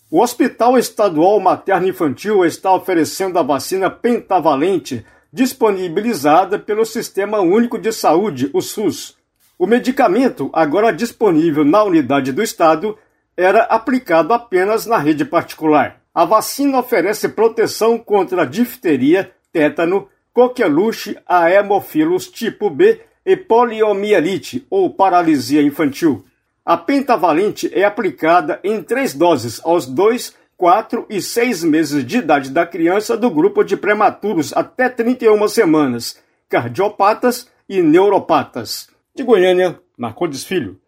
O Hospital Estadual Materno-Infantil está oferecendo a vacina pentavalente, disponibilizada pelo Sistema Único de Saúde, o SUS. O medicamento, agora disponível na unidade do Estado, era aplicado apenas na rede particular. A vacina oferece proteção contra difteria, tétano, coqueluche, haemophilus tipo B e poliomielite, ou paralisia infantil. A pentavalente é aplicada em 3 doses aos 2, 4 e 6 meses de idade da criança do grupo de prematuros até 31 semanas, cardiopatas e neuropatas. De Goiânia, Marcondes Filho.